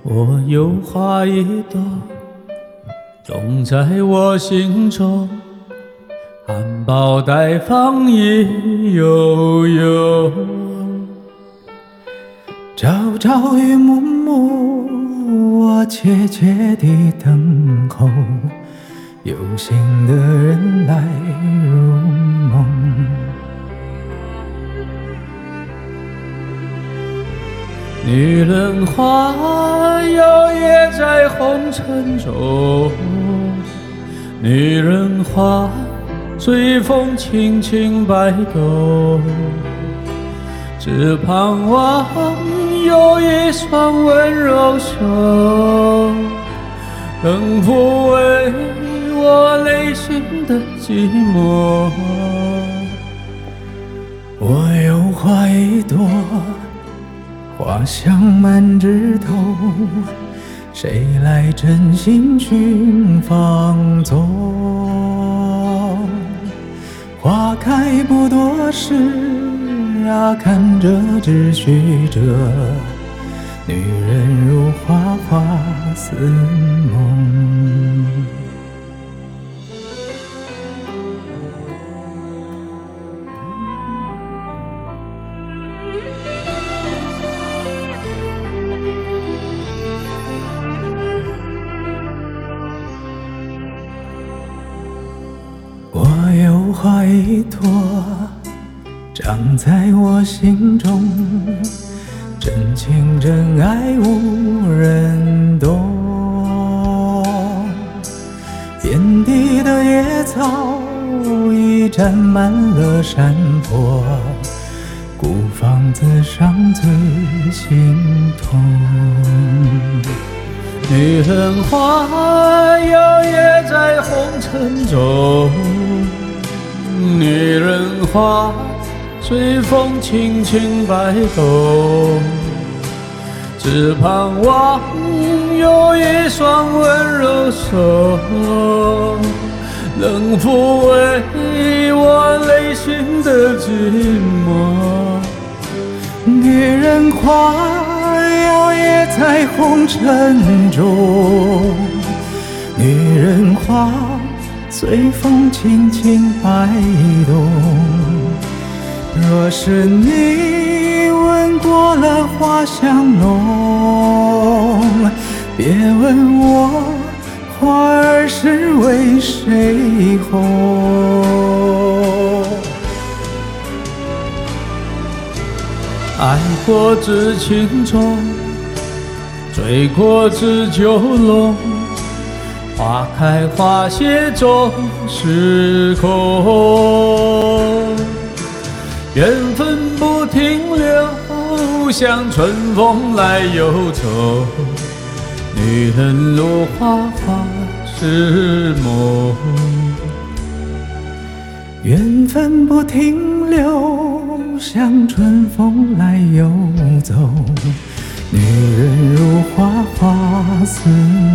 我有花一朵，种在我心中，含苞待放意悠悠。 朝朝与暮暮，我切切地等候，有心的人来入梦。 女人花摇曳在红尘中，女人花随风轻轻摆动，只盼望有一双温柔手，能抚慰我内心的寂寞。 我有花一朵，花香满枝头，谁来真心寻芳踪？花开不多时啊，看着只许着，女人如花，花似梦。我有花一朵，长在我心中，真情真爱无人懂。遍地的野草已占满了山坡，孤芳自赏最心痛。 女人花摇曳在红尘中，女人花随风轻轻摆动，只盼望有一双温柔手，能抚慰我内心的寂寞。 女人花摇曳在红尘中，女人花随风轻轻摆动。若是你闻过了花香浓，别问我花儿是为谁红。 爱过知情重，醉过知酒浓，花开花谢终是空。缘分不停留，像春风来又走，女人如花，花是梦。 缘分不停留，像春风来又走，女人如花，花似梦。